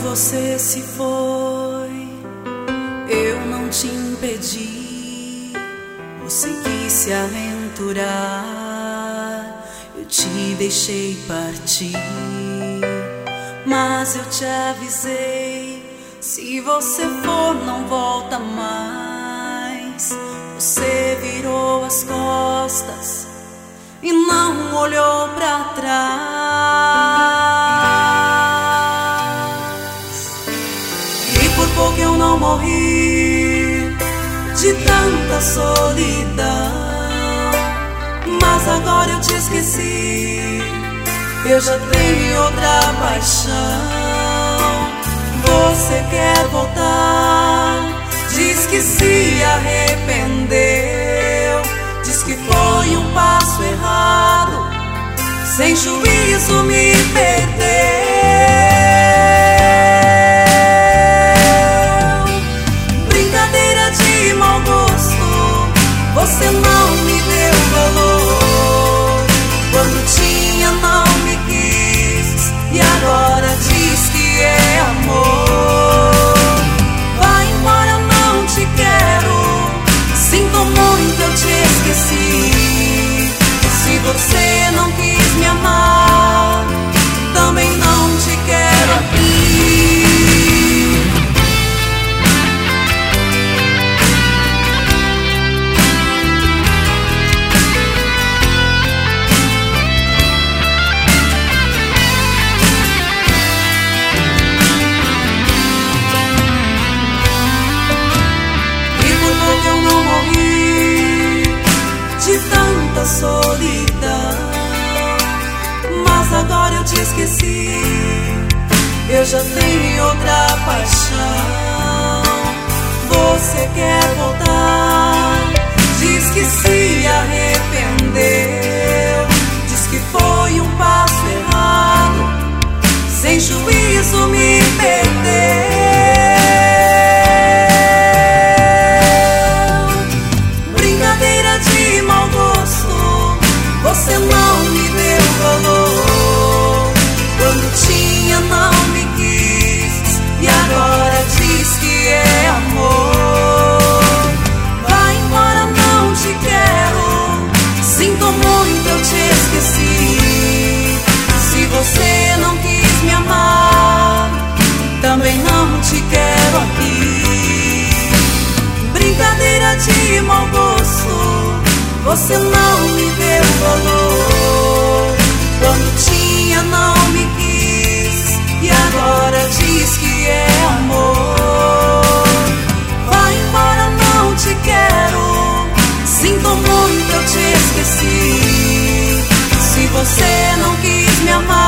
você se foi, eu não te impedi. Você quis se aventurar, eu te deixei partir. Mas eu te avisei, se você for não volta mais. Você virou as costas e não olhou pra trás. E por pouco eu não morri de tanta solidão, mas agora eu te esqueci, eu já tenho outra paixão. Você quer voltar, diz que se arrependeu, diz que foi um passo errado, sem juízo me perdeu. Brincadeira de mau gosto, você não me deu valor. Quando tinha não me quis, e agora diz que é amor. Vai embora, não te quero, sinto muito, eu te esqueci. Se você não quis me amar, também não te quero aqui. E por pouco eu não morri de tanta solidão, mas agora eu te esqueci, eu já tenho outra paixão. Você quer voltar, diz que se arrependeu, diz que foi um passo errado, sem juízo me perdeu. Brincadeira de mau gosto, você não me deu valor. Quando tinha não me quis, e agora diz que é amor. Vai embora, não te quero, sinto muito, eu te esqueci. Se você não quis me amar, também não te quero aqui. Brincadeira de mau gosto, você não me deu valor. Quando tinha não me quis, e agora diz que é amor. Vai embora, não te quero, sinto muito, eu te esqueci. Se você não quis me amar,